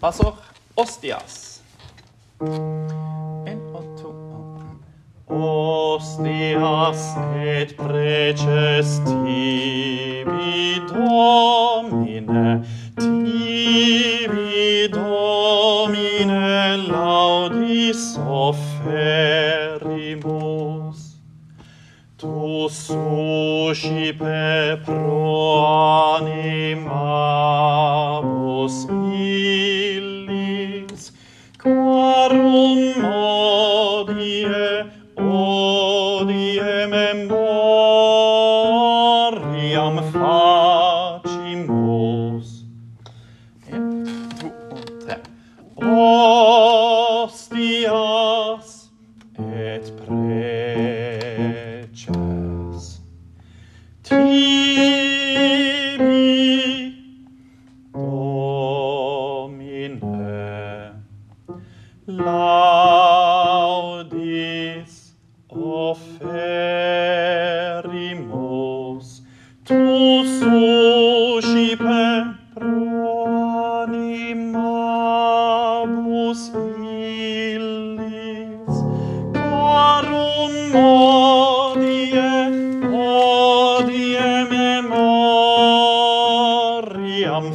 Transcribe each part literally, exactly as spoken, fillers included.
Pastor ostias. En og to. Ostias et preces tibi Domine, tibi Domine laudis offerimus. Tu suscipe pro animabus illis, quarum odie, odie memoriam facimus. En, to og tre. Ostias et preces tibi Domine laudis offerimus. Tu suscipe pro animabus illis, quarum odie, odie memoriam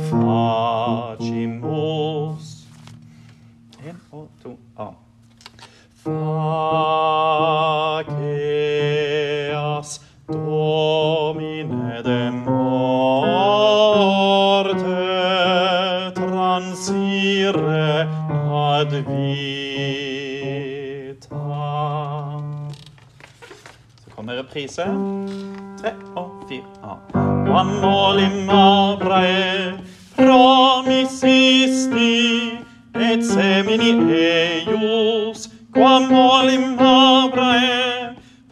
facimus. En og to a. Faceas Domine de morte transire ad vitam. Så kommer reprise. Tre og fire a. Quam olim Abrae promisisti et semini eius, quam olim Abrae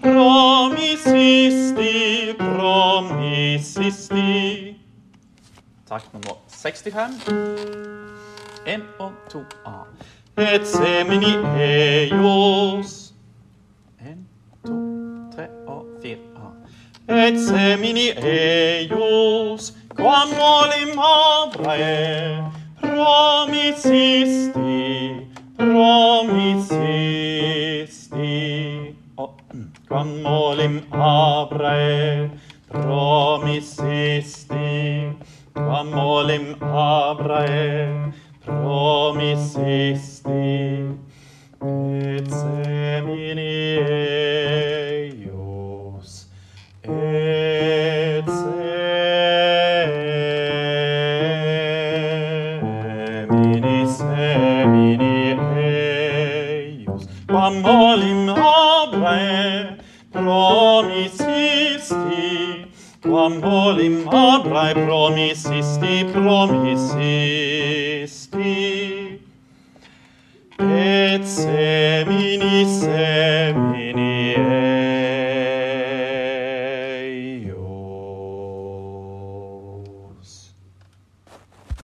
promisisti, promisisti. Takt nummer sekstifem. En og to a. Et semini eius. En, to, tre og fire a. Et semini eius, quam olim Abrae promisisti, promisisti. Oh, quam olim Abrae promisisti, quam olim Abrae promisisti. Et semini eius, et semini, semini eius, quam olim Abrae promisisti, quam olim Abrae promisisti, promisisti. Et semini, semini